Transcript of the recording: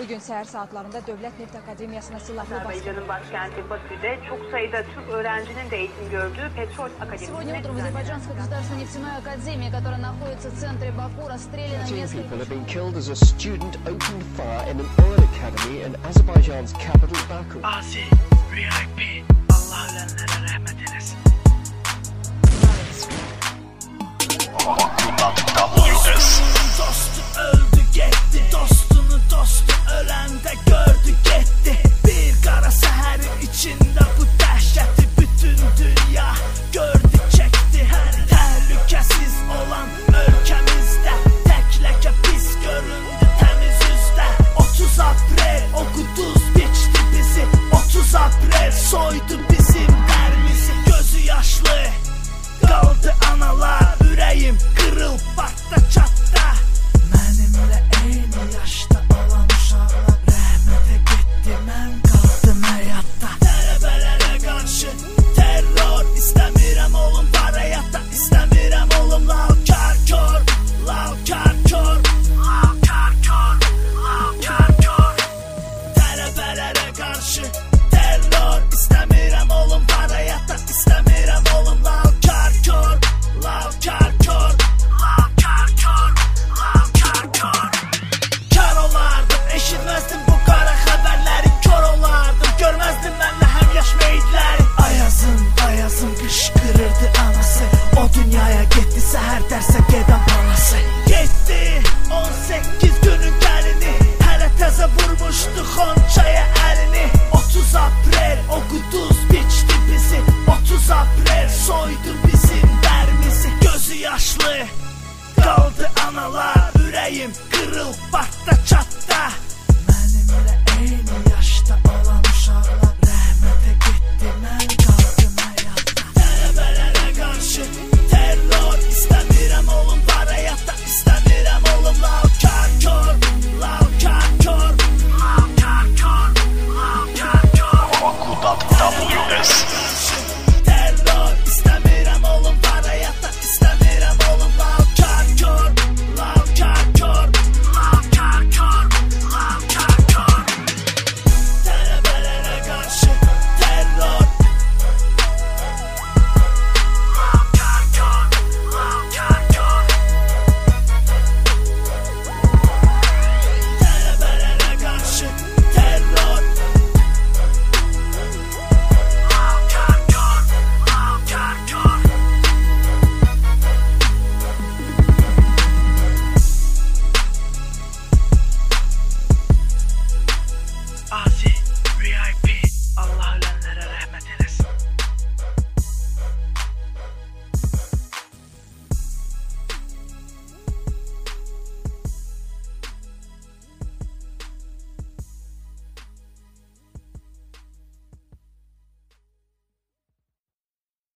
Bugün səhər saatlarında Dövlət Neft Akademiyasına silahlı Azerbaycan'ın başkenti Bakü'de çok sayıda Türk öğrencinin de eğitim gördüğü Petrol Akademisi'ne... Сегодня утром в Азербайджанской государственной нефтяной академии, которая находится в центре Баку, расстреляно несколько... People have been killed as a student opened fire in an oil academy in Azerbaijan's capital, Baku. Azi, VIP, Allah ölenlere rahmet eylesin. Dostu öldü gitti, dostunu dostu ölende gördü gitti. Bir qara səhərin içində bu dəhşəti bütün dünya gördü çəkdi. Təhlükəsiz olan ölkəmizdə tək ləkə pis göründü təmiz üzdə. 30 aprel o quduz biçdi bizi, 30 aprel soydu bizim dərimizi. Gözü yaşlı qaldı analar, ürəyim qırıl partda çatdı.